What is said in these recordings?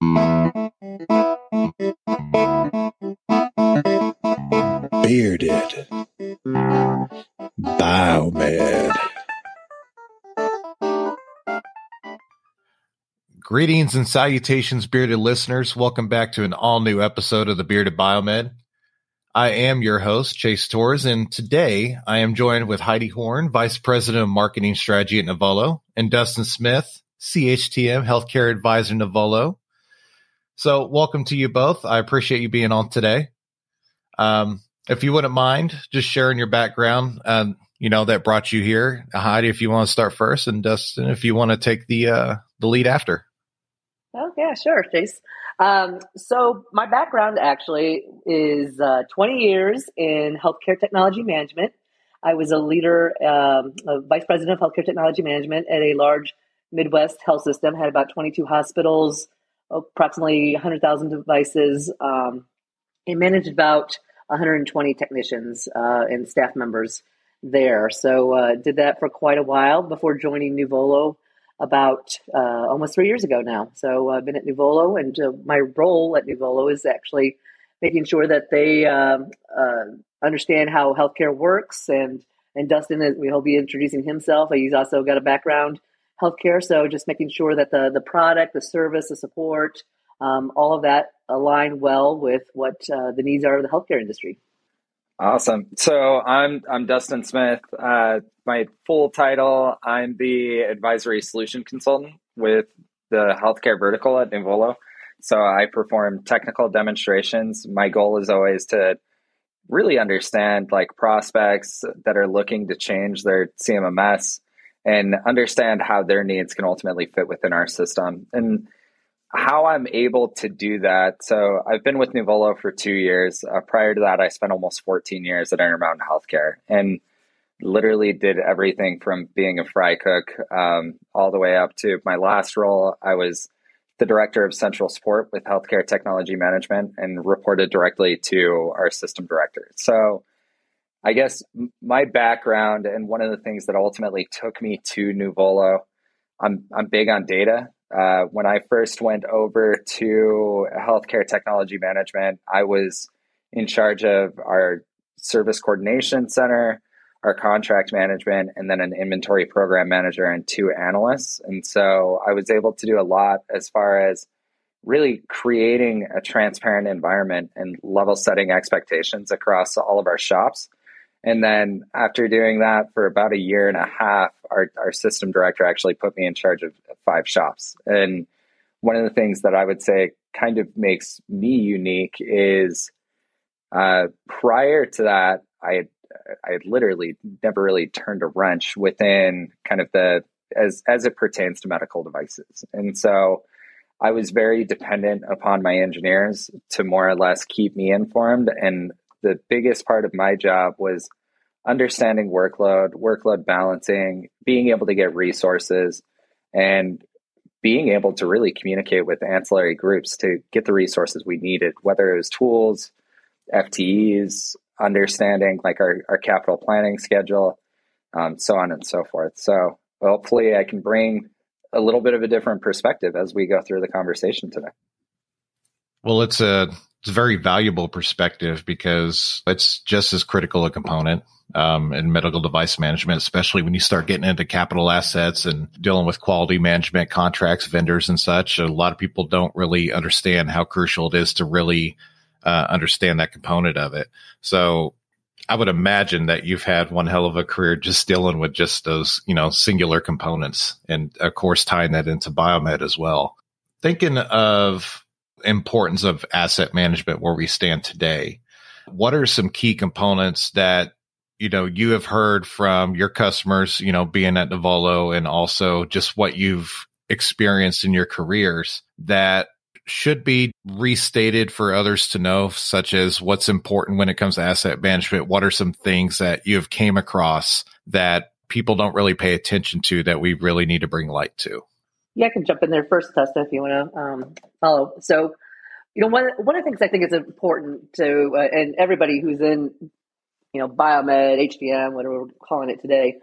Bearded Biomed. Greetings and salutations, bearded listeners. Welcome back to an all-new episode of the Bearded Biomed. I am your host, Chase Torres, and today I am joined with Heidi Horn, Vice President of Marketing Strategy at Nuvolo, and Dustin Smith, CHTM Healthcare Advisor at Nuvolo. So welcome to you both. I appreciate you being on today. If you wouldn't mind just sharing your background, that brought you here. Heidi, if you want to start first, and Dustin, if you want to take the lead after. Oh, yeah, sure, Chase. So my background actually is 20 years in healthcare technology management. I was a leader, a vice president of healthcare technology management at a large Midwest health system, had about 22 hospitals, approximately 100,000 devices, and managed about 120 technicians and staff members there. So did that for quite a while before joining Nuvolo about almost 3 years ago now. So I've been at Nuvolo, and my role at Nuvolo is actually making sure that they understand how healthcare works. And Dustin, he'll be introducing himself. He's also got a background healthcare, so just making sure that the product, the service, the support, all of that align well with what the needs are of the healthcare industry. Awesome. So I'm Dustin Smith. My full title, I'm the advisory solution consultant with the healthcare vertical at Nuvolo. So I perform technical demonstrations. My goal is always to really understand prospects that are looking to change their CMMS and understand how their needs can ultimately fit within our system. And how I'm able to do that. So I've been with Nuvolo for 2 years. Prior to that, I spent almost 14 years at Intermountain Healthcare and literally did everything from being a fry cook all the way up to my last role. I was the director of central support with healthcare technology management and reported directly to our system director. So I guess my background, and one of the things that ultimately took me to Nuvolo, I'm big on data. When I first went over to healthcare technology management, I was in charge of our service coordination center, our contract management, and then an inventory program manager and 2 analysts. And so I was able to do a lot as far as really creating a transparent environment and level setting expectations across all of our shops. And then after doing that for about a year and a half, our system director actually put me in charge of 5 shops. And one of the things that I would say kind of makes me unique is prior to that, I had literally never really turned a wrench within kind of as it pertains to medical devices. And so I was very dependent upon my engineers to more or less keep me informed. And the biggest part of my job was understanding workload balancing, being able to get resources, and being able to really communicate with ancillary groups to get the resources we needed, whether it was tools, FTEs, understanding our capital planning schedule, so on and so forth. So hopefully I can bring a little bit of a different perspective as we go through the conversation today. Well, it's a very valuable perspective because it's just as critical a component in medical device management, especially when you start getting into capital assets and dealing with quality management, contracts, vendors, and such. A lot of people don't really understand how crucial it is to really understand that component of it. So I would imagine that you've had one hell of a career just dealing with just those, singular components, and of course tying that into biomed as well. Thinking of importance of asset management where we stand today, what are some key components that you have heard from your customers, being at Nuvolo, and also just what you've experienced in your careers that should be restated for others to know, such as what's important when it comes to asset management? What are some things that you have came across that people don't really pay attention to that we really need to bring light to? Yeah, I can jump in there first, Tessa, if you want to follow. So, one of the things I think is important to, and everybody who's in, biomed, HTM, whatever we're calling it today,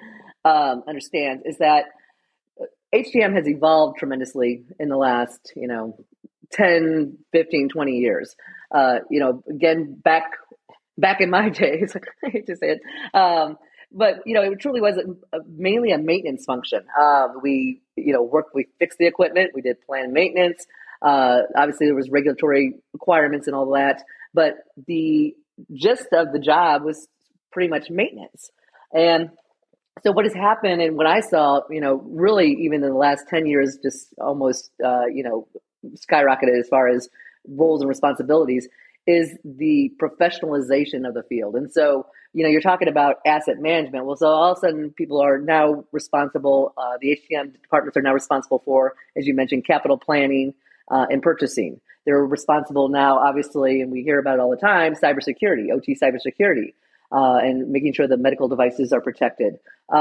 understands, is that HTM has evolved tremendously in the last, 10, 15, 20 years. Again, back in my days, I hate to say it, but it truly was mainly a maintenance function. We fixed the equipment, we did planned maintenance. Obviously, there was regulatory requirements and all that, but the gist of the job was pretty much maintenance. And so what has happened, and what I saw, really even in the last 10 years, just almost, skyrocketed as far as roles and responsibilities, is the professionalization of the field. And so, you're talking about asset management. Well, so all of a sudden people are now responsible, the HCM departments are now responsible for, as you mentioned, capital planning and purchasing. They're responsible now, obviously, and we hear about it all the time, cybersecurity, OT cybersecurity. And making sure that medical devices are protected.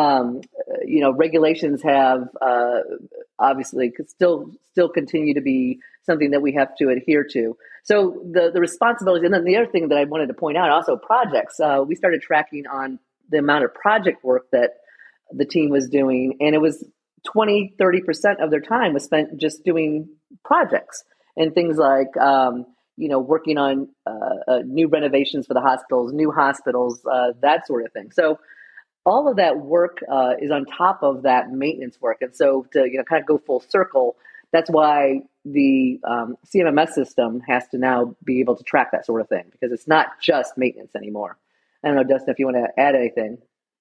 Regulations have obviously still continue to be something that we have to adhere to. So the responsibilities, and then the other thing that I wanted to point out, also projects. We started tracking on the amount of project work that the team was doing, and it was 20, 30% of their time was spent just doing projects and things like working on new renovations for the hospitals, new hospitals, that sort of thing. So all of that work is on top of that maintenance work. And so to kind of go full circle, that's why the CMMS system has to now be able to track that sort of thing, because it's not just maintenance anymore. I don't know, Dustin, if you want to add anything.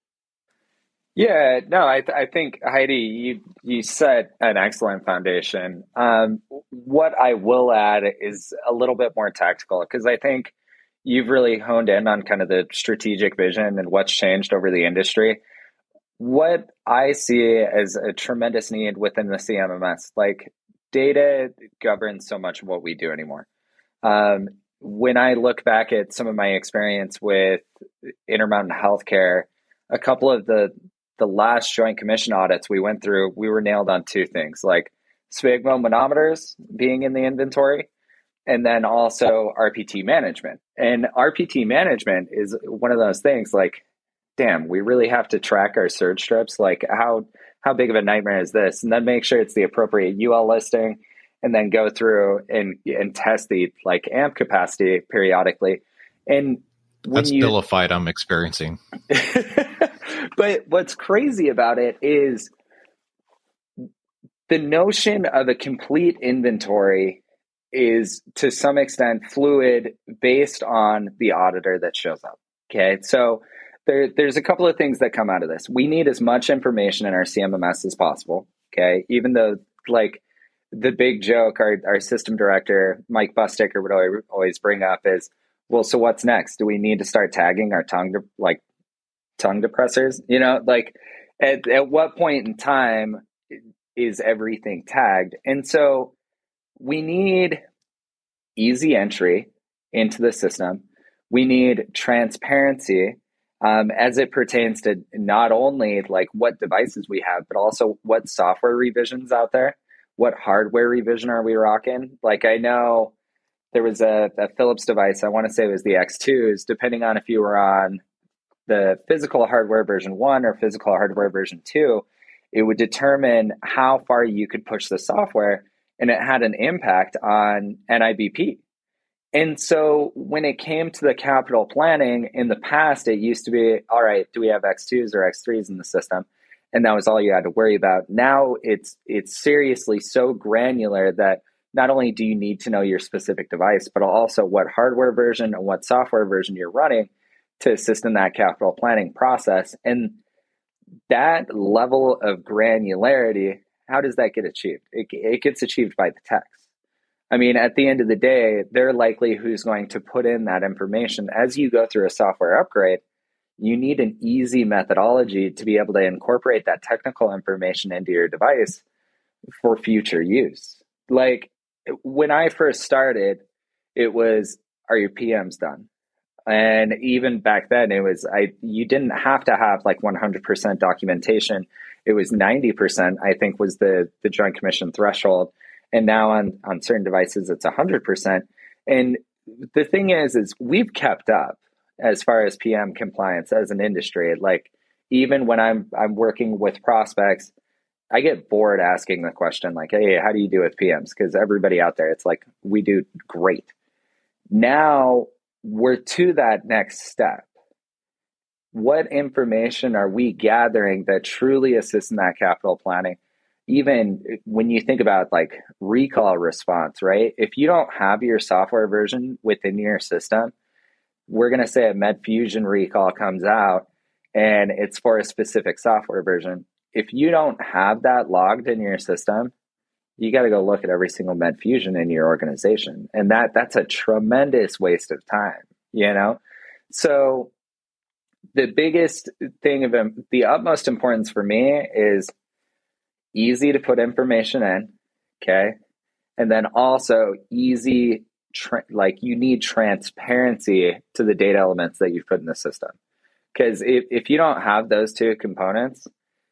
Yeah, no, I think, Heidi, you set an excellent foundation. What I will add is a little bit more tactical, because I think you've really honed in on kind of the strategic vision and what's changed over the industry. What I see as a tremendous need within the CMMS, like data governs so much of what we do anymore. When I look back at some of my experience with Intermountain Healthcare, a couple of the last Joint Commission audits we went through, we were nailed on two things, like sphygmomanometers being in the inventory, and then also RPT management. And RPT management is one of those things like, damn, we really have to track our surge strips. Like how big of a nightmare is this? And then make sure it's the appropriate UL listing, and then go through and test the like amp capacity periodically. And that's still a fight I'm experiencing. But what's crazy about it is the notion of a complete inventory is to some extent fluid based on the auditor that shows up. Okay. So there's a couple of things that come out of this. We need as much information in our CMMS as possible. Okay. Even though like the big joke, our system director, Mike Busticker, would always bring up is, well, so what's next? Do we need to start tagging our tongue depressors? Like at what point in time is everything tagged? And so we need easy entry into the system. We need transparency as it pertains to not only like what devices we have, but also what software revisions out there, what hardware revision are we rocking? Like I know there was a Philips device, I want to say it was the X2s, depending on if you were on the physical hardware version 1 or physical hardware version 2, it would determine how far you could push the software, and it had an impact on NIBP. And so when it came to the capital planning, in the past, it used to be, all right, do we have X2s or X3s in the system? And that was all you had to worry about. Now it's seriously so granular that not only do you need to know your specific device, but also what hardware version and what software version you're running to assist in that capital planning process. And that level of granularity, how does that get achieved? It gets achieved by the techs. I mean, at the end of the day, they're likely who's going to put in that information. As you go through a software upgrade, you need an easy methodology to be able to incorporate that technical information into your device for future use. Like when I first started, it was, are your PMs done? And even back then, it was you didn't have to have like 100% documentation. It was 90%, I think, was the Joint Commission threshold. And now on certain devices, it's 100%. And the thing is we've kept up as far as PM compliance as an industry. Like even when I'm working with prospects, I get bored asking the question like, hey, how do you do with PMs? Because everybody out there, it's like, we do great. Now we're to that next step. What information are we gathering that truly assists in that capital planning? Even when you think about like recall response, right? If you don't have your software version within your system, we're going to say a MedFusion recall comes out and it's for a specific software version. If you don't have that logged in your system, you got to go look at every single MedFusion in your organization. And that's a tremendous waste of time, you know? So the biggest thing of the utmost importance for me is easy to put information in, okay? And then also easy, like you need transparency to the data elements that you've put in the system. Because if you don't have those two components,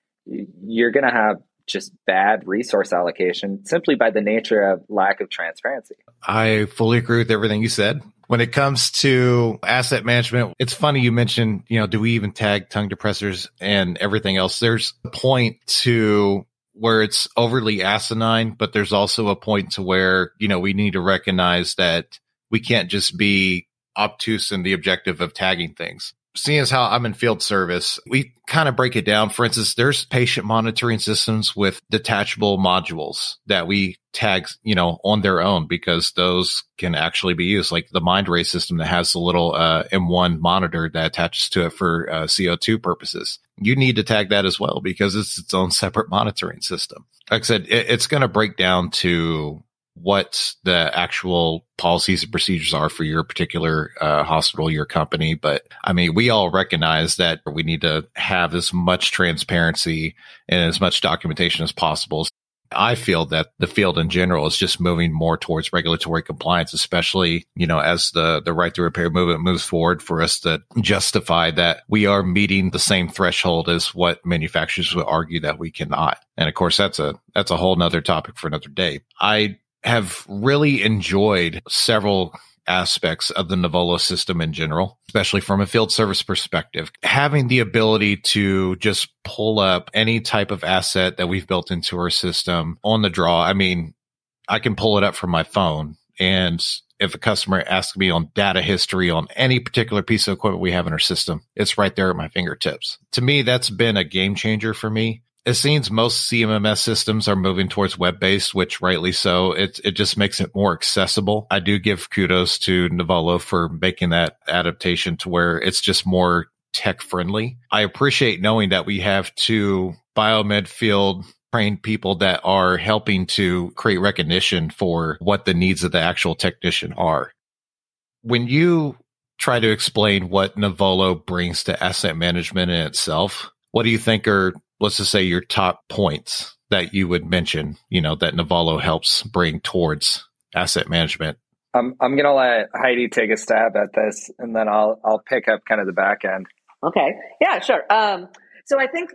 you're going to have just bad resource allocation simply by the nature of lack of transparency. I fully agree with everything you said. When it comes to asset management, it's funny you mentioned, do we even tag tongue depressors and everything else? There's a point to where it's overly asinine, but there's also a point to where, we need to recognize that we can't just be obtuse in the objective of tagging things. Seeing as how I'm in field service, we kind of break it down. For instance, there's patient monitoring systems with detachable modules that we tag, on their own because those can actually be used, like the Mindray system that has the little M1 monitor that attaches to it for CO2 purposes. You need to tag that as well because it's its own separate monitoring system. Like I said, it's going to break down to what the actual policies and procedures are for your particular hospital, your company. But I mean, we all recognize that we need to have as much transparency and as much documentation as possible. I feel that the field in general is just moving more towards regulatory compliance, especially, as the right to repair movement moves forward for us to justify that we are meeting the same threshold as what manufacturers would argue that we cannot. And of course, that's a whole nother topic for another day. I have really enjoyed several aspects of the Nuvolo system in general, especially from a field service perspective. Having the ability to just pull up any type of asset that we've built into our system on the draw. I mean, I can pull it up from my phone, and if a customer asks me on data history on any particular piece of equipment we have in our system, it's right there at my fingertips. To me, that's been a game changer for me. It seems most CMMS systems are moving towards web-based, which rightly so. It just makes it more accessible. I do give kudos to Nuvolo for making that adaptation to where it's just more tech-friendly. I appreciate knowing that we have two biomed field trained people that are helping to create recognition for what the needs of the actual technician are. When you try to explain what Nuvolo brings to asset management in itself, what do you think are, let's just say, your top points that you would mention, that Nuvolo helps bring towards asset management? I'm going to let Heidi take a stab at this, and then I'll pick up kind of the back end. Okay. Yeah, sure. So I think,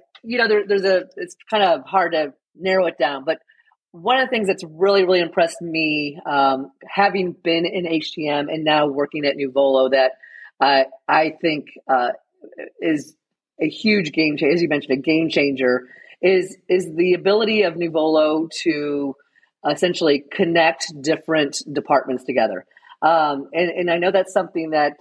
it's kind of hard to narrow it down, but one of the things that's really, really impressed me, having been in HTM and now working at Nuvolo, that I think is a huge game changer, as you mentioned, a game changer, is the ability of Nuvolo to essentially connect different departments together. And I know that's something that,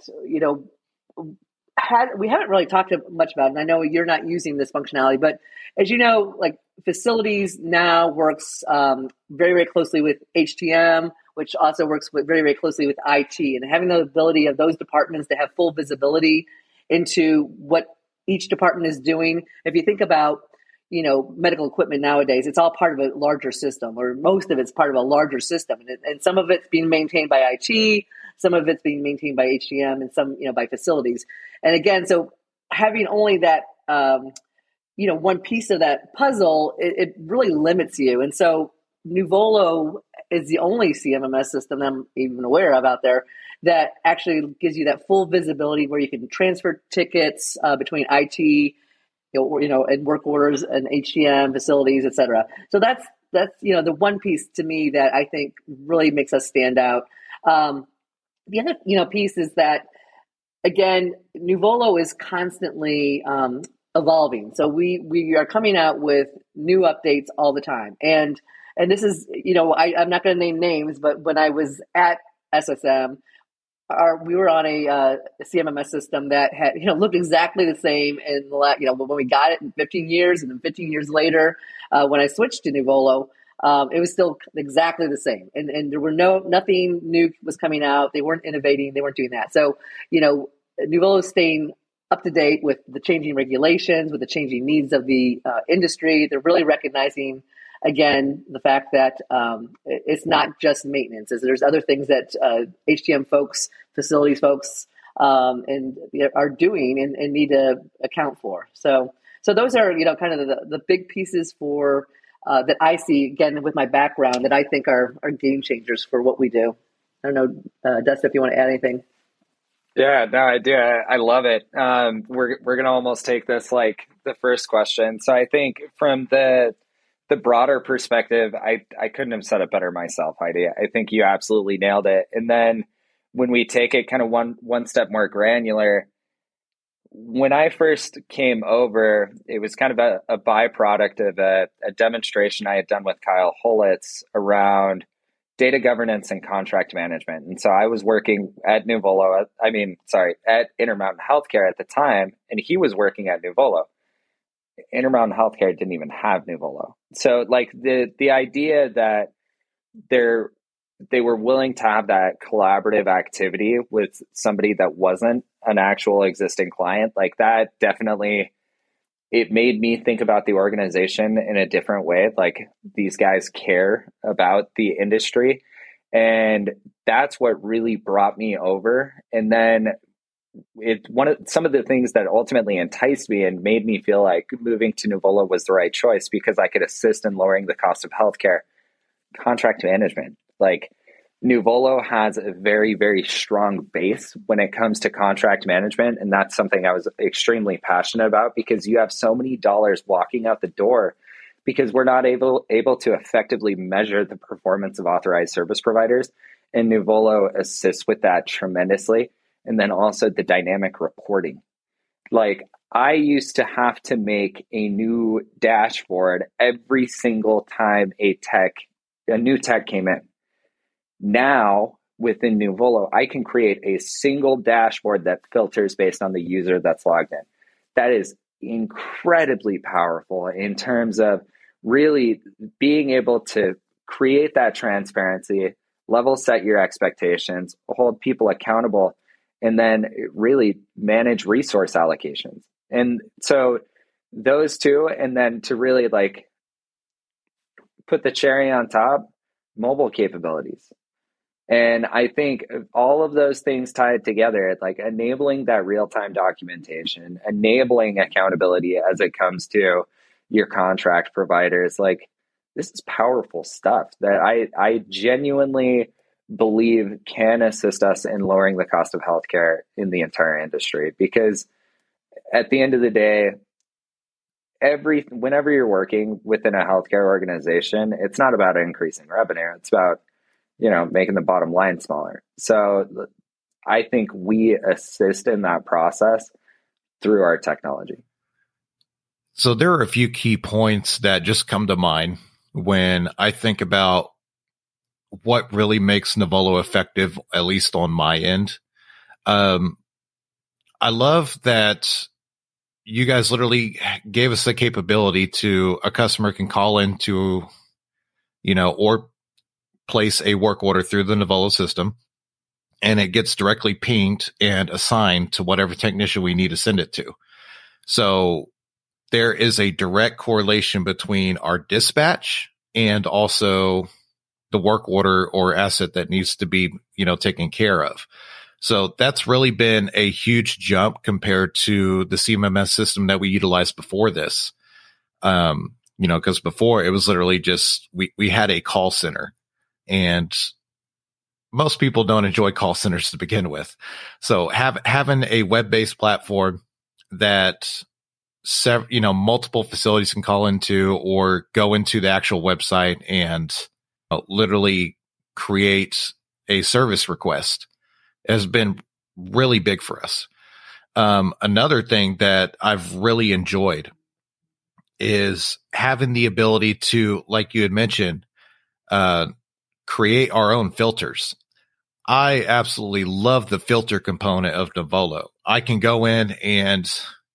we haven't really talked much about, and I know you're not using this functionality, but as you know, like facilities now works very, very closely with HTM, which also works very, very closely with IT, and having the ability of those departments to have full visibility into what each department is doing. If you think about, medical equipment nowadays, it's all part of a larger system, or most of it's part of a larger system. And some of it's being maintained by IT, some of it's being maintained by HTM, and some, by facilities. And again, so having only that, one piece of that puzzle, it really limits you. And so Nuvolo is the only CMMS system I'm even aware of out there that actually gives you that full visibility where you can transfer tickets between IT, and work orders and HCM facilities, et cetera. So that's the one piece to me that I think really makes us stand out. The other piece is that, again, Nuvolo is constantly evolving. So we are coming out with new updates all the time. And this is, I'm not going to name names, but when I was at SSM, we were on a CMMS system that had, looked exactly the same in the when we got it in 15 years, and then 15 years later, when I switched to Nuvolo, it was still exactly the same. And there were nothing new was coming out. They weren't innovating. They weren't doing that. So, Nuvolo is staying up to date with the changing regulations, with the changing needs of the industry. They're really recognizing, again, the fact that it's not just maintenance. There's other things that HTM folks, facilities folks, and are doing and need to account for. So those are kind of the big pieces for that I see, again, with my background, that I think are game changers for what we do. I don't know, Dustin, if you want to add anything. Yeah, no, I do. I love it. We're going to almost take this like the first question. So I think from the broader perspective, I couldn't have said it better myself, Heidi. I think you absolutely nailed it. And then when we take it kind of one step more granular, when I first came over, it was kind of a byproduct of a demonstration I had done with Kyle Holitz around data governance and contract management. And so I was working at Nuvolo, at Intermountain Healthcare at the time, and he was working at Nuvolo. Intermountain Healthcare didn't even have Nuvolo. So like the idea that they were willing to have that collaborative activity with somebody that wasn't an actual existing client, like that definitely, it made me think about the organization in a different way. Like these guys care about the industry. And that's what really brought me over. And then some of the things that ultimately enticed me and made me feel like moving to Nuvolo was the right choice, because I could assist in lowering the cost of healthcare. Contract management. Like Nuvolo has a very, very strong base when it comes to contract management. And that's something I was extremely passionate about, because you have so many dollars walking out the door because we're not able to effectively measure the performance of authorized service providers. And Nuvolo assists with that tremendously. And then also the dynamic reporting. Like I used to have to make a new dashboard every single time a new tech came in. Now within Nuvolo, I can create a single dashboard that filters based on the user that's logged in. That is incredibly powerful in terms of really being able to create that transparency, level set your expectations, hold people accountable, and then really manage resource allocations. And so those two, and then to really like put the cherry on top, mobile capabilities. And I think all of those things tied together, like enabling that real-time documentation, enabling accountability as it comes to your contract providers, like this is powerful stuff that I genuinely believe can assist us in lowering the cost of healthcare in the entire industry. Because at the end of the day, whenever you're working within a healthcare organization, it's not about increasing revenue. It's about, making the bottom line smaller. So I think we assist in that process through our technology. So there are a few key points that just come to mind when I think about what really makes Nuvolo effective, at least on my end. I love that you guys literally gave us the capability to a customer can call into, or place a work order through the Nuvolo system, and it gets directly pinged and assigned to whatever technician we need to send it to. So there is a direct correlation between our dispatch and also the work order or asset that needs to be, taken care of. So that's really been a huge jump compared to the CMMS system that we utilized before this. Because before it was literally just, we had a call center, and most people don't enjoy call centers to begin with. So having a web-based platform that multiple facilities can call into or go into the actual website and literally create a service request has been really big for us. Another thing that I've really enjoyed is having the ability to, like you had mentioned, create our own filters. I absolutely love the filter component of Nuvolo. I can go in and,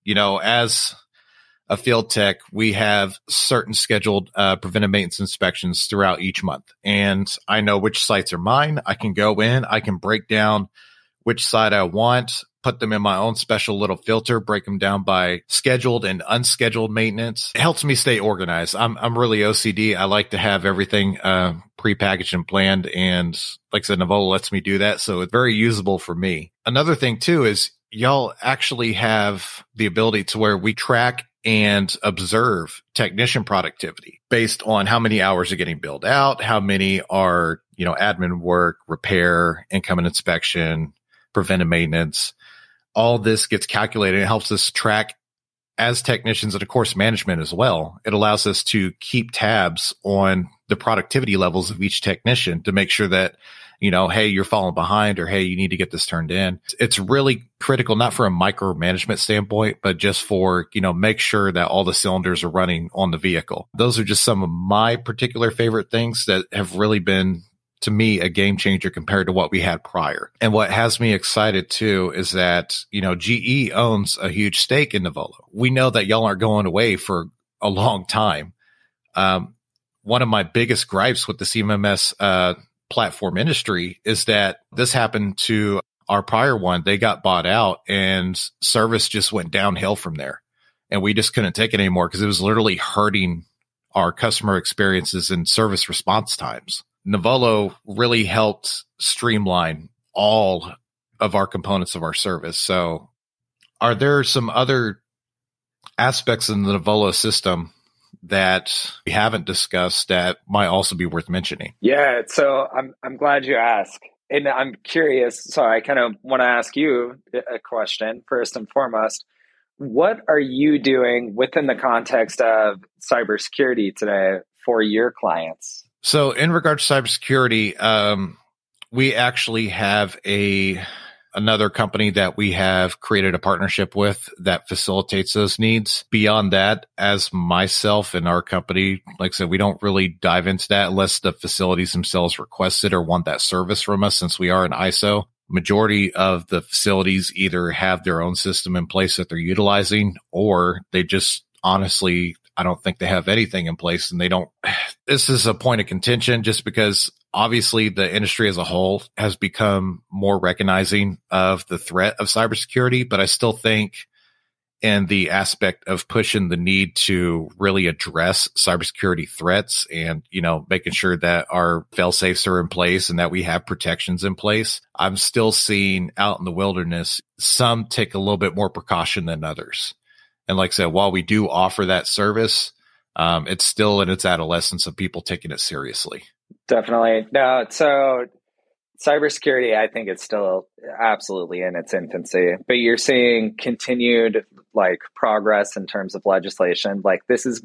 as a field tech, we have certain scheduled preventive maintenance inspections throughout each month. And I know which sites are mine. I can go in, I can break down which site I want, put them in my own special little filter, break them down by scheduled and unscheduled maintenance. It helps me stay organized. I'm really OCD. I like to have everything prepackaged and planned. And like I said, Nuvolo lets me do that. So it's very usable for me. Another thing too is y'all actually have the ability to where we track and observe technician productivity based on how many hours are getting billed out, how many are, admin work, repair, income and inspection, preventive maintenance. All this gets calculated and helps us track as technicians and of course management as well. It allows us to keep tabs on the productivity levels of each technician to make sure that, hey, you're falling behind, or hey, you need to get this turned in. It's really critical, not for a micromanagement standpoint, but just for, make sure that all the cylinders are running on the vehicle. Those are just some of my particular favorite things that have really been, to me, a game changer compared to what we had prior. And what has me excited too is that, GE owns a huge stake in Nuvolo. We know that y'all aren't going away for a long time. One of my biggest gripes with the CMMS platform industry is that this happened to our prior one. They got bought out and service just went downhill from there. And we just couldn't take it anymore because it was literally hurting our customer experiences and service response times. Nuvolo really helped streamline all of our components of our service. So are there some other aspects in the Nuvolo system that we haven't discussed that might also be worth mentioning? Yeah, so I'm glad you asked. And I'm curious, so I kind of want to ask you a question first and foremost. What are you doing within the context of cybersecurity today for your clients? So in regards to cybersecurity, we actually have another company that we have created a partnership with that facilitates those needs. Beyond that, as myself and our company, like I said, we don't really dive into that unless the facilities themselves request it or want that service from us, since we are an ISO. Majority of the facilities either have their own system in place that they're utilizing, or they just honestly, I don't think they have anything in place, and they don't. This is a point of contention just because obviously the industry as a whole has become more recognizing of the threat of cybersecurity, but I still think in the aspect of pushing the need to really address cybersecurity threats and, making sure that our fail safes are in place and that we have protections in place, I'm still seeing out in the wilderness, some take a little bit more precaution than others. And like I said, while we do offer that service, it's still in its adolescence of people taking it seriously. Definitely. No, so cybersecurity, I think it's still absolutely in its infancy, but you're seeing continued progress in terms of legislation. It's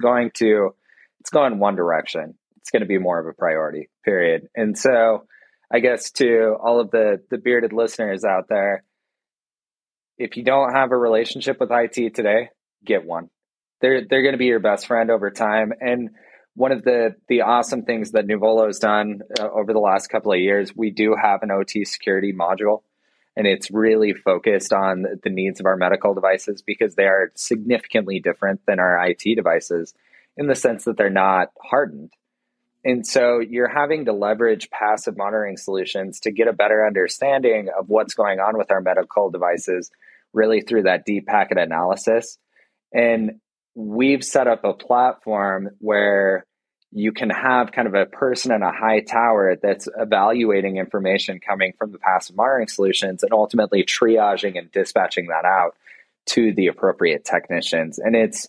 going one direction. It's going to be more of a priority, period. And so I guess to all of the bearded listeners out there, if you don't have a relationship with IT today, get one. They're going to be your best friend over time. And one of the awesome things that Nuvolo has done over the last couple of years, we do have an OT security module, and it's really focused on the needs of our medical devices because they are significantly different than our IT devices in the sense that they're not hardened. And so you're having to leverage passive monitoring solutions to get a better understanding of what's going on with our medical devices, really through that deep packet analysis. And we've set up a platform where you can have kind of a person in a high tower that's evaluating information coming from the passive monitoring solutions and ultimately triaging and dispatching that out to the appropriate technicians. And it's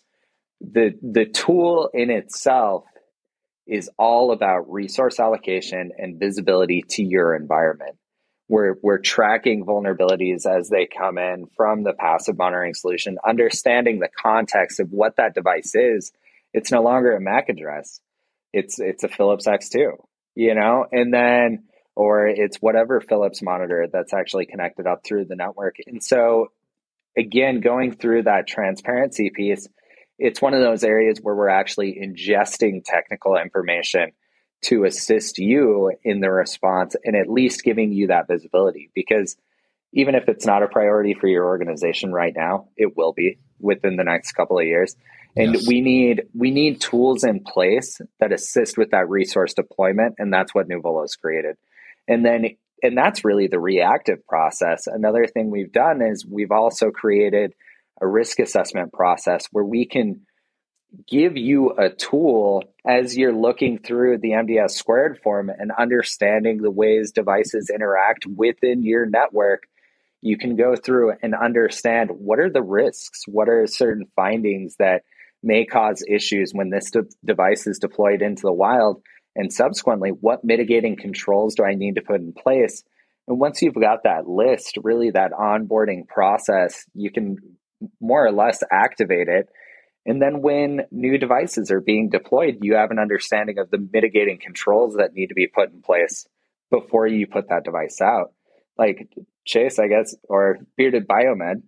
the tool in itself is all about resource allocation and visibility to your environment. We're tracking vulnerabilities as they come in from the passive monitoring solution, understanding the context of what that device is. It's no longer a MAC address. It's a Philips X2, and then, or it's whatever Philips monitor that's actually connected up through the network. And so again, going through that transparency piece, it's one of those areas where we're actually ingesting technical information to assist you in the response and at least giving you that visibility. Because even if it's not a priority for your organization right now, it will be within the next couple of years. And Yes. we need tools in place that assist with that resource deployment. And that's what Nuvolo's created. And that's really the reactive process. Another thing we've done is we've also created a risk assessment process where we can give you a tool as you're looking through the MDS squared form and understanding the ways devices interact within your network. You can go through and understand what are the risks, what are certain findings that may cause issues when this device is deployed into the wild, and subsequently, what mitigating controls do I need to put in place? And once you've got that list, really that onboarding process, you can more or less activate it. And then when new devices are being deployed, you have an understanding of the mitigating controls that need to be put in place before you put that device out. Like Chase, I guess, or Bearded Biomed,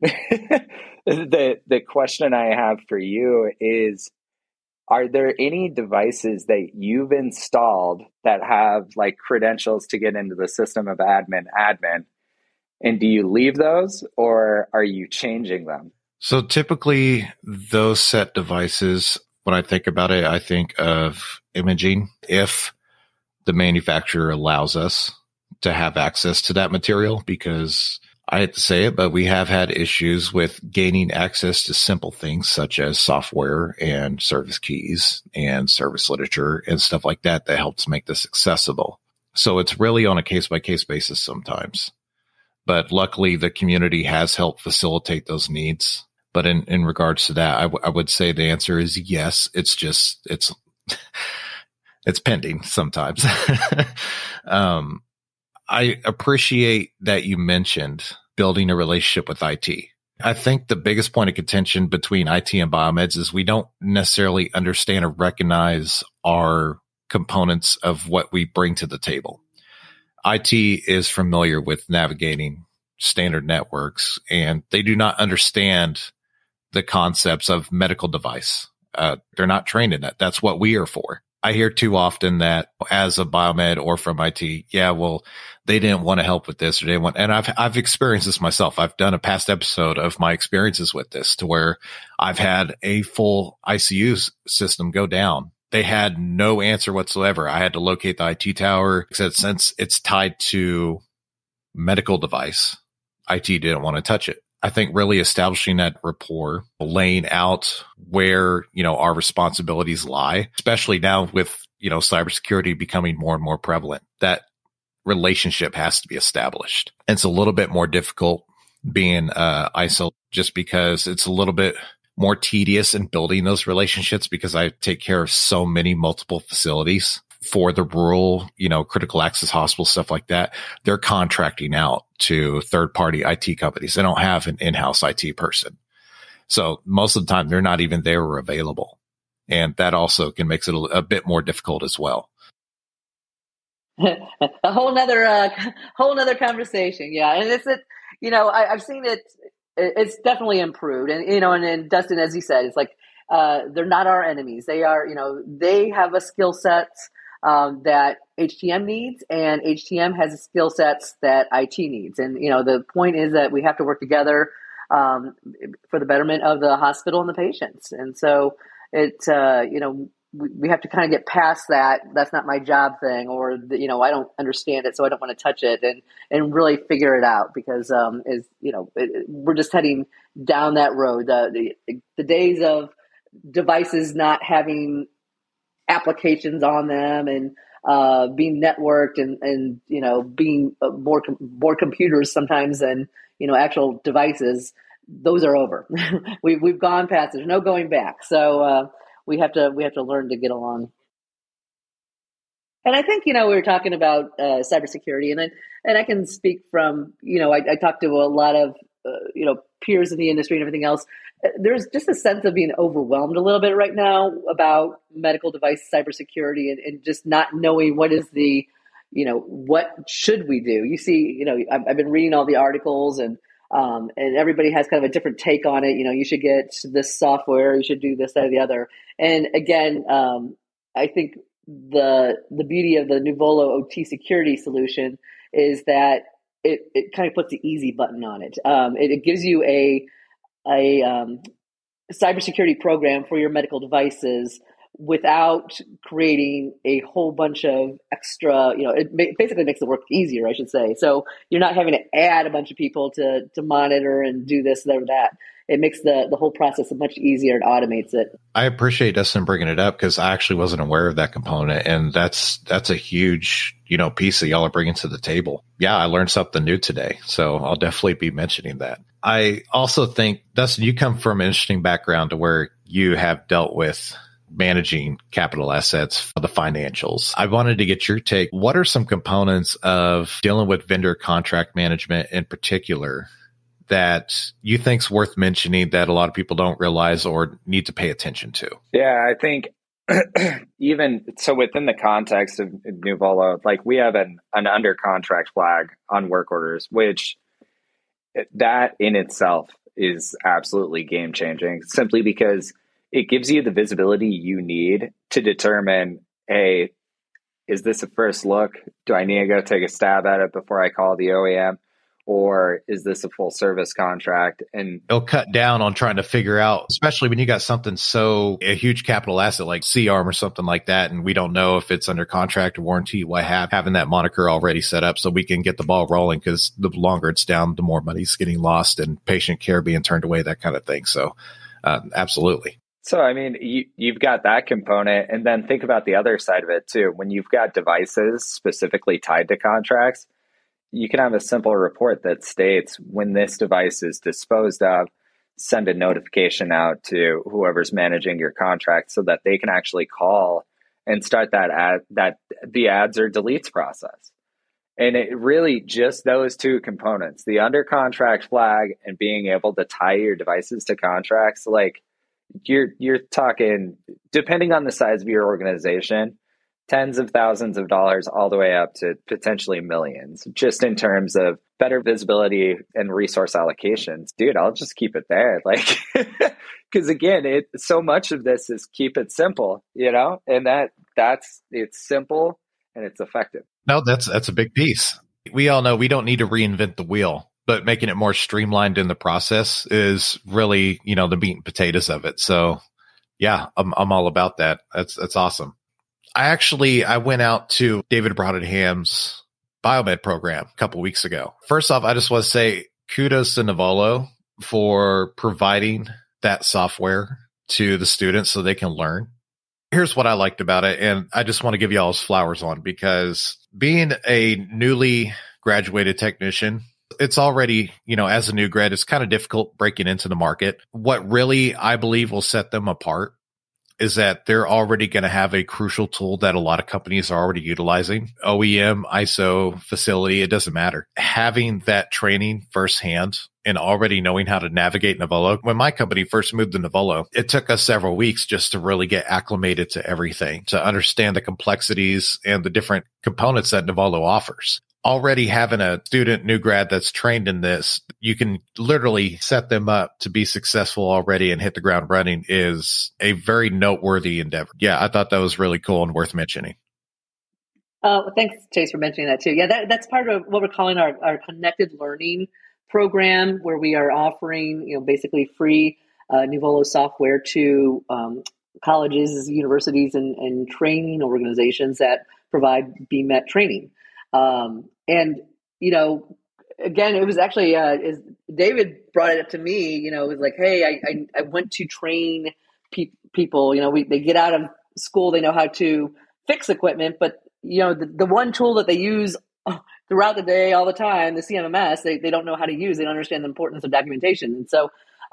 the question I have for you is, are there any devices that you've installed that have like credentials to get into the system of admin? And do you leave those or are you changing them? So typically those set devices, when I think about it, I think of imaging. If the manufacturer allows us to have access to that material, because I hate to say it, but we have had issues with gaining access to simple things such as software and service keys and service literature and stuff like that that helps make this accessible. So it's really on a case-by-case basis sometimes. But luckily, the community has helped facilitate those needs. But in regards to that, I would say the answer is yes. It's just, it's pending sometimes. I appreciate that you mentioned building a relationship with IT. I think the biggest point of contention between IT and biomeds is we don't necessarily understand or recognize our components of what we bring to the table. IT is familiar with navigating standard networks, and they do not understand the concepts of medical device. They're not trained in that. That's what we are for. I hear too often that as a biomed or from IT, yeah, well, they didn't want to help with this or they didn't want, and I've experienced this myself. I've done a past episode of my experiences with this to where I've had a full ICU system go down. They had no answer whatsoever. I had to locate the IT tower. Since it's tied to medical device, IT didn't want to touch it. I think really establishing that rapport, laying out where, our responsibilities lie, especially now with, cybersecurity becoming more and more prevalent, that relationship has to be established. And it's a little bit more difficult being ISO just because it's a little bit more tedious in building those relationships because I take care of so many multiple facilities. For the rural, critical access hospitals, stuff like that, they're contracting out to third-party IT companies. They don't have an in-house IT person. So most of the time, they're not even there or available. And that also can make it a bit more difficult as well. A whole nother conversation. Yeah. And I've seen it. It's definitely improved. And, and Dustin, as he said, it's like, they're not our enemies. They are, they have a skill set that HTM needs, and HTM has skill sets that IT needs. And, the point is that we have to work together for the betterment of the hospital and the patients. And so we have to kind of get past that. That's not my job thing, or, I don't understand it, so I don't want to touch it, and really figure it out because, we're just heading down that road. The days of devices not having applications on them and being networked and being more computers sometimes than actual devices, those are over. We've gone past. There's no going back. So we have to learn to get along. And I think we were talking about cybersecurity, and I can speak from I talked to a lot of peers in the industry and everything else. There's just a sense of being overwhelmed a little bit right now about medical device cybersecurity and just not knowing what is the, what should we do? You see, I've been reading all the articles and And everybody has kind of a different take on it. You should get this software, you should do this, that, or the other. And again, I think the beauty of the Nuvolo OT security solution is that it kind of puts the easy button on it. It gives you a cybersecurity program for your medical devices without creating a whole bunch of extra, it basically makes the work easier, I should say. So you're not having to add a bunch of people to monitor and do this, that, or that. It makes the whole process much easier and automates it. I appreciate Dustin bringing it up because I actually wasn't aware of that component. And that's a huge, piece that y'all are bringing to the table. Yeah, I learned something new today. So I'll definitely be mentioning that. I also think, Dustin, you come from an interesting background to where you have dealt with managing capital assets for the financials. I wanted to get your take. What are some components of dealing with vendor contract management in particular that you think's worth mentioning that a lot of people don't realize or need to pay attention to? Yeah, I think even so within the context of Nuvolo, like we have an under contract flag on work orders, which that in itself is absolutely game changing, simply because it gives you the visibility you need to determine, hey, is this a first look? Do I need to go take a stab at it before I call the OEM? Or is this a full service contract? And it'll cut down on trying to figure out, especially when you got something a huge capital asset like C-arm or something like that, and we don't know if it's under contract or warranty, having that moniker already set up so we can get the ball rolling, because the longer it's down, the more money's getting lost and patient care being turned away, that kind of thing. So absolutely. So, I mean, you've got that component, and then think about the other side of it too. When you've got devices specifically tied to contracts, you can have a simple report that states when this device is disposed of, send a notification out to whoever's managing your contract so that they can actually call and start the adds or deletes process. And it really just those two components, the under contract flag and being able to tie your devices to contracts, like you're talking, depending on the size of your organization, tens of thousands of dollars all the way up to potentially millions, just in terms of better visibility and resource allocations. Dude, I'll just keep it there. Like, because again, so much of this is keep it simple, and it's simple and it's effective. No, that's a big piece. We all know we don't need to reinvent the wheel, but making it more streamlined in the process is really, the meat and potatoes of it. So yeah, I'm all about that. That's awesome. I went out to David Brottingham's biomed program a couple weeks ago. First off, I just want to say kudos to Nuvolo for providing that software to the students so they can learn. Here's what I liked about it, and I just want to give you all his flowers on, because being a newly graduated technician, it's already, as a new grad, it's kind of difficult breaking into the market. What really I believe will set them apart is that they're already going to have a crucial tool that a lot of companies are already utilizing. OEM, ISO, facility, it doesn't matter. Having that training firsthand and already knowing how to navigate Nuvolo. When my company first moved to Nuvolo, it took us several weeks just to really get acclimated to everything, to understand the complexities and the different components that Nuvolo offers. Already having a student new grad that's trained in this, you can literally set them up to be successful already and hit the ground running, is a very noteworthy endeavor. Yeah, I thought that was really cool and worth mentioning. Thanks, Chase, for mentioning that too. Yeah, that's part of what we're calling our connected learning program, where we are offering, basically free Nuvolo software to colleges, universities, and training organizations that provide BMET training. And, again, it was actually, David brought it up to me, it was like, hey, I went to train people, they get out of school, they know how to fix equipment, but, the one tool that they use throughout the day, all the time, the CMMS, they don't know how to use, they don't understand the importance of documentation. And so,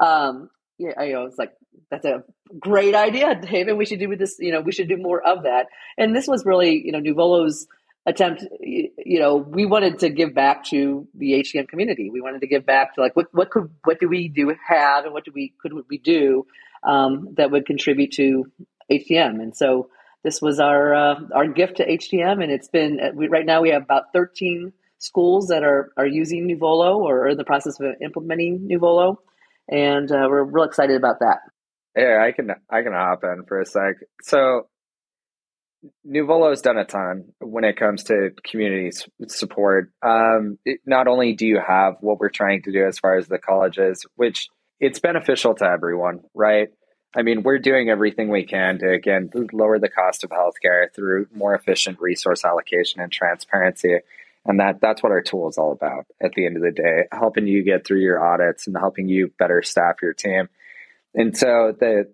it's like, that's a great idea, David. We should do with this, we should do more of that. And this was really, Nuvolo's attempt. We wanted to give back to the HCM community. We wanted to give back to what do we have and what could we do that would contribute to HCM. And so this was our gift to HCM, and it's been right now we have about 13 schools that are using Nuvolo or are in the process of implementing Nuvolo, and we're real excited about that. Yeah, I can hop in for a sec. So Nuvolo has done a ton when it comes to community support. Not only do you have what we're trying to do as far as the colleges, which it's beneficial to everyone, right? I mean, we're doing everything we can to, again, lower the cost of healthcare through more efficient resource allocation and transparency. And that's what our tool is all about at the end of the day, helping you get through your audits and helping you better staff your team. And so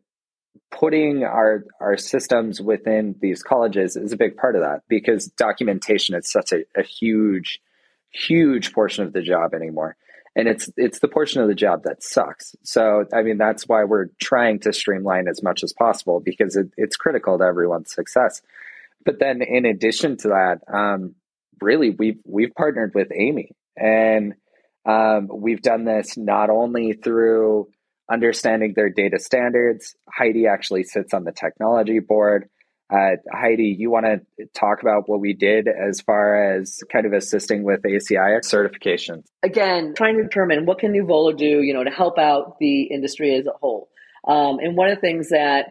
putting our systems within these colleges is a big part of that, because documentation is such a huge portion of the job anymore. And it's the portion of the job that sucks. So, I mean, that's why we're trying to streamline as much as possible, because it's critical to everyone's success. But then in addition to that, really, we've partnered with AAMI, and we've done this not only through understanding their data standards. Heidi actually sits on the technology board. Heidi, you want to talk about what we did as far as kind of assisting with ACI certifications? Again, trying to determine what can Nuvolo do, to help out the industry as a whole. And one of the things that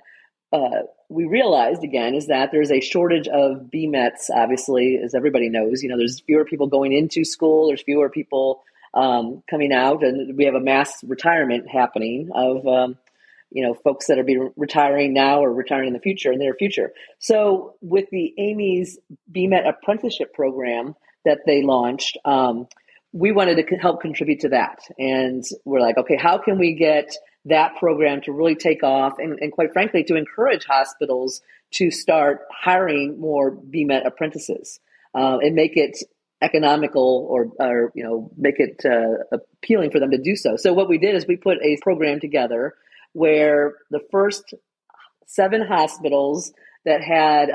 we realized, again, is that there's a shortage of BMETs, obviously, as everybody knows. There's fewer people going into school. There's fewer people coming out, and we have a mass retirement happening of folks that are retiring now or retiring in the future, in the near future. So with the AAMI's BMET apprenticeship program that they launched, we wanted to help contribute to that. And we're like, okay, how can we get that program to really take off, and quite frankly, to encourage hospitals to start hiring more BMET apprentices and make it economical or make it appealing for them to do so. So what we did is we put a program together where the first 7 hospitals that had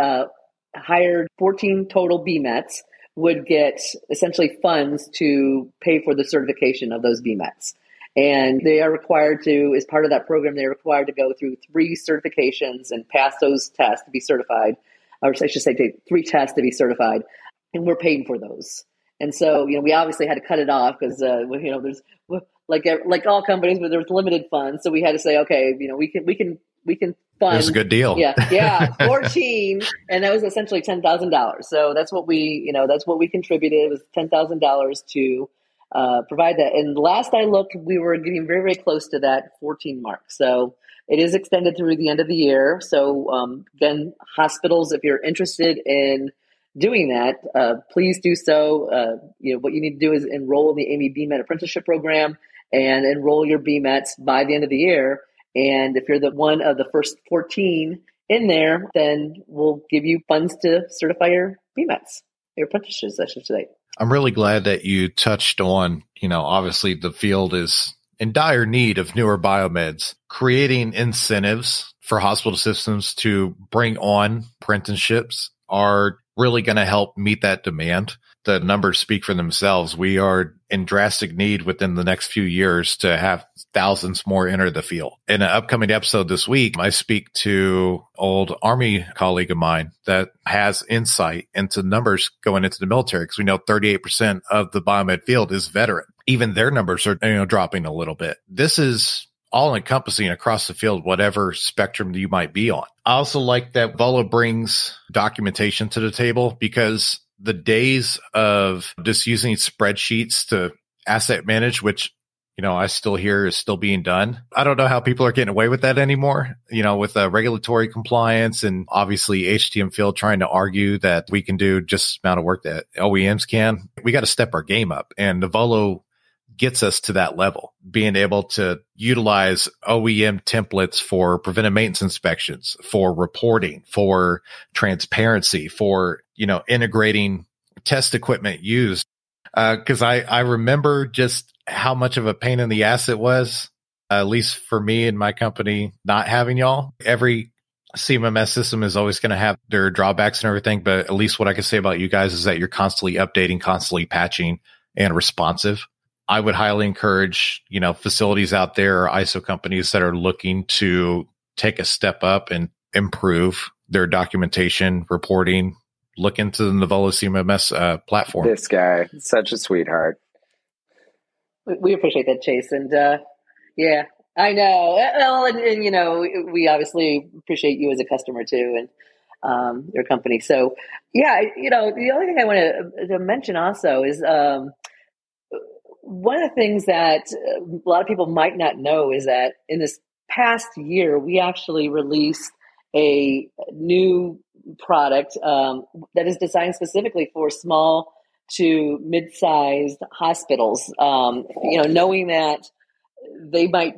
hired 14 total BMETs would get essentially funds to pay for the certification of those BMETs. And they are required to, as part of that program, they're required to go through 3 certifications and pass those tests to be certified, or I should say take 3 tests to be certified, and we're paying for those. And so, we obviously had to cut it off because, there's like all companies, but there's limited funds. So we had to say, okay, we can fund. It was a good deal. Yeah, 14, and that was essentially $10,000. So that's what we contributed. It was $10,000 to provide that. And last I looked, we were getting very, very close to that 14 mark. So it is extended through the end of the year. So again, hospitals, if you're interested in doing that, please do so. What you need to do is enroll in the AAMI BMET apprenticeship program and enroll your BMETs by the end of the year. And if you're the one of the first 14 in there, then we'll give you funds to certify your BMETs, your apprentices, I should say. I'm really glad that you touched on, obviously the field is in dire need of newer biomeds. Creating incentives for hospital systems to bring on apprenticeships are really going to help meet that demand. The numbers speak for themselves. We are in drastic need within the next few years to have thousands more enter the field. In an upcoming episode this week, I speak to old Army colleague of mine that has insight into numbers going into the military, because we know 38% of the biomed field is veteran. Even their numbers are dropping a little bit. This is all encompassing across the field, whatever spectrum you might be on. I also like that Volo brings documentation to the table, because the days of just using spreadsheets to asset manage, which, I still hear is still being done. I don't know how people are getting away with that anymore, with regulatory compliance and obviously HTM Field trying to argue that we can do just the amount of work that OEMs can. We got to step our game up, and the Volo gets us to that level, being able to utilize OEM templates for preventive maintenance inspections, for reporting, for transparency, for, integrating test equipment used. Cause I remember just how much of a pain in the ass it was, at least for me and my company, not having y'all. Every CMMS system is always going to have their drawbacks and everything, but at least what I can say about you guys is that you're constantly updating, constantly patching, and responsive. I would highly encourage, facilities out there or ISO companies that are looking to take a step up and improve their documentation, reporting, look into the Nuvolo CMMS platform. This guy, such a sweetheart. We appreciate that, Chase. And yeah, I know. Well, and you know, we obviously appreciate you as a customer too, and your company. So yeah, you know, the only thing I want to mention also is one of the things that a lot of people might not know is that in this past year, we actually released a new product that is designed specifically for small to mid-sized hospitals. You know, knowing that they might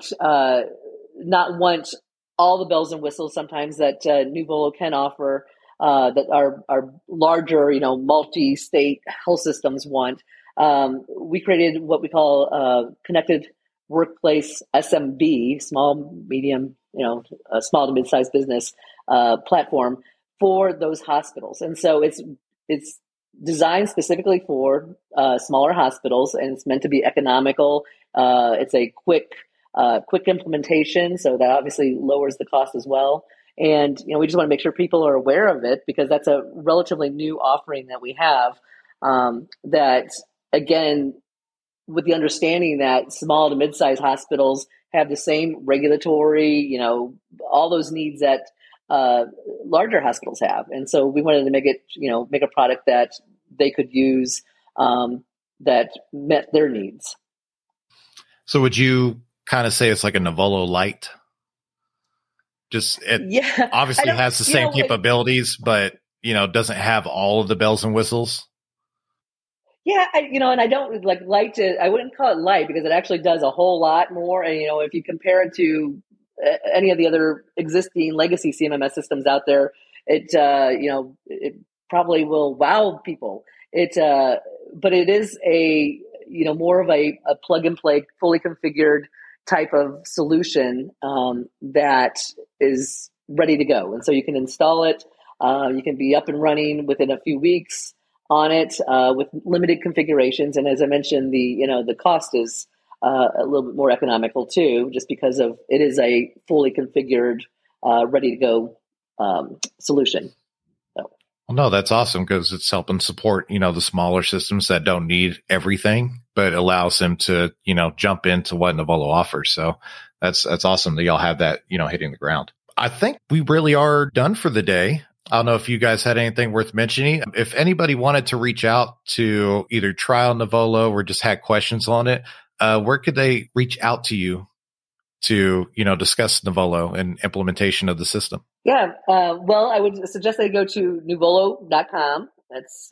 not want all the bells and whistles sometimes that Nuvolo can offer, that our larger, you know, multi-state health systems want. We created what we call Connected Workplace SMB, small, medium, you know, small to mid-sized business platform for those hospitals. And so it's designed specifically for smaller hospitals, and it's meant to be economical. It's a quick implementation, so that obviously lowers the cost as well. And you know, we just want to make sure people are aware of it because that's a relatively new offering that we have. That again, with the understanding that small to mid-sized hospitals have the same regulatory, you know, all those needs that larger hospitals have. And so we wanted to make it, you know, make a product that they could use that met their needs. So would you kind of say it's like a Nuvolo Lite? Just it obviously has the same capabilities, but you know, doesn't have all of the bells and whistles. Yeah, and I don't like I wouldn't call it light because it actually does a whole lot more. And, you know, if you compare it to any of the other existing legacy CMMS systems out there, it probably will wow people. But it is a, you know, more of a plug and play, fully configured type of solution that is ready to go. And so you can install it. You can be up and running within a few weeks on it with limited configurations. And as I mentioned, the cost is a little bit more economical too, just because of it is a fully configured, ready to go solution. So. Well, no, that's awesome because it's helping support, you know, the smaller systems that don't need everything, but allows them to, you know, jump into what Nuvolo offers. So that's awesome that y'all have that, you know, hitting the ground. I think we really are done for the day. I don't know if you guys had anything worth mentioning. If anybody wanted to reach out to either trial Nuvolo or just had questions on it, where could they reach out to you to, you know, discuss Nuvolo and implementation of the system? Yeah. Well, I would suggest they go to nuvolo.com. That's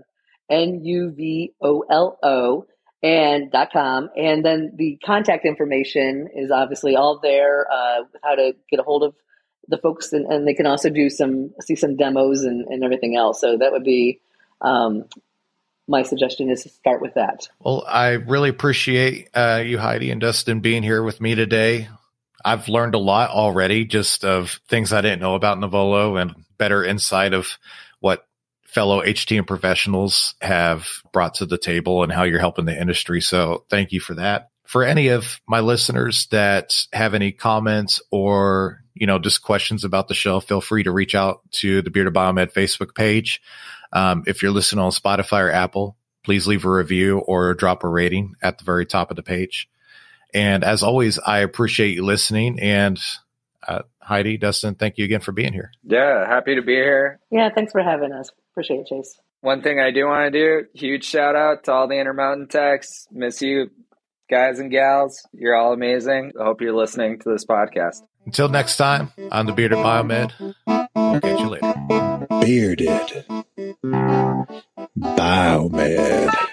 NUVOLO and .com. And then the contact information is obviously all there, how to get a hold of the folks, and they can also see some demos and everything else. So that would be my suggestion is to start with that. Well, I really appreciate you, Heidi and Dustin, being here with me today. I've learned a lot already just of things I didn't know about Nuvolo and better insight of what fellow HTM professionals have brought to the table and how you're helping the industry. So thank you for that. For any of my listeners that have any comments or, you know, just questions about the show, feel free to reach out to the Bearded Biomed Facebook page. If you're listening on Spotify or Apple, please leave a review or drop a rating at the very top of the page. And as always, I appreciate you listening. And Heidi, Dustin, thank you again for being here. Yeah, happy to be here. Yeah, thanks for having us. Appreciate it, Chase. One thing I do want to do, huge shout out to all the Intermountain Techs. Miss you, guys and gals. You're all amazing. I hope you're listening to this podcast. Until next time, I'm the Bearded Biomed. We'll catch you later. Bearded Biomed.